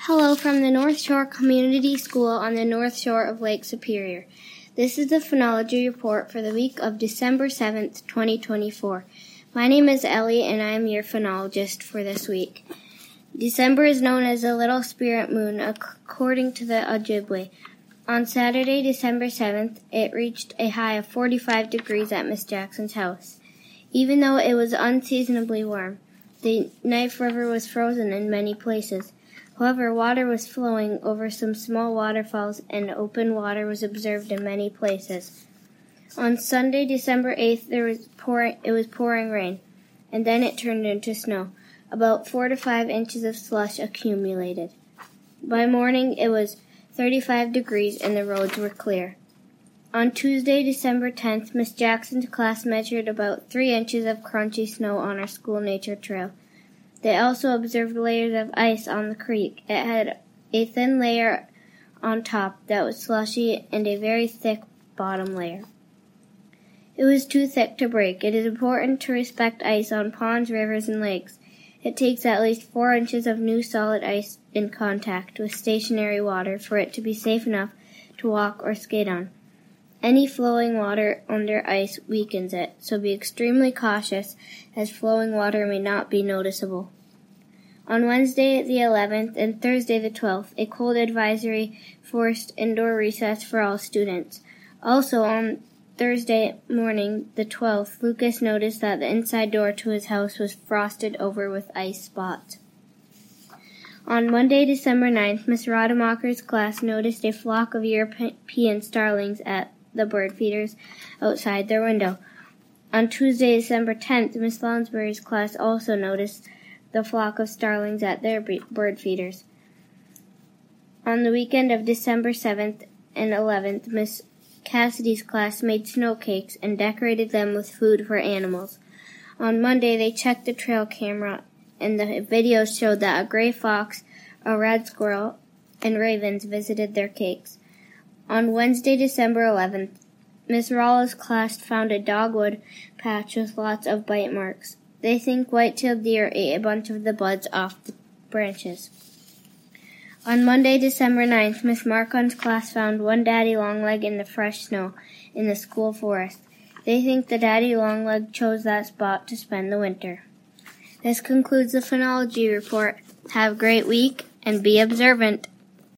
Hello from the North Shore Community School on the North Shore of Lake Superior. This is the phenology report for the week of December 7th, 2024. My name is Ellie and I am your phenologist for this week. December is known as the Little Spirit Moon according to the Ojibwe. On Saturday, December 7th, it reached a high of 45 degrees at Miss Jackson's house. Even though it was unseasonably warm, the Knife River was frozen in many places. However, water was flowing over some small waterfalls and open water was observed in many places. On Sunday, December 8th, it was pouring rain, and then it turned into snow. About 4 to 5 inches of slush accumulated. By morning, it was 35 degrees and the roads were clear. On Tuesday, December 10th, Miss Jackson's class measured about 3 inches of crunchy snow on our school nature trail. They also observed layers of ice on the creek. It had a thin layer on top that was slushy and a very thick bottom layer. It was too thick to break. It is important to respect ice on ponds, rivers, and lakes. It takes at least 4 inches of new solid ice in contact with stationary water for it to be safe enough to walk or skate on. Any flowing water under ice weakens it, so be extremely cautious as flowing water may not be noticeable. On Wednesday the 11th and Thursday the 12th, a cold advisory forced indoor recess for all students. Also on Thursday morning the 12th, Lucas noticed that the inside door to his house was frosted over with ice spots. On Monday, December 9th, Miss Rademacher's class noticed a flock of European starlings at the bird feeders outside their window. On Tuesday, December 10th, Miss Lounsbury's class also noticed the flock of starlings at their bird feeders. On the weekend of December 7th and 11th, Miss Cassidy's class made snow cakes and decorated them with food for animals. On Monday, they checked the trail camera, and the videos showed that a gray fox, a red squirrel, and ravens visited their cakes. On Wednesday, December 11th, Miss Rawls' class found a dogwood patch with lots of bite marks. They think white-tailed deer ate a bunch of the buds off the branches. On Monday, December 9th, Miss Marcon's class found one daddy longleg in the fresh snow in the school forest. They think the daddy longleg chose that spot to spend the winter. This concludes the phenology report. Have a great week and be observant.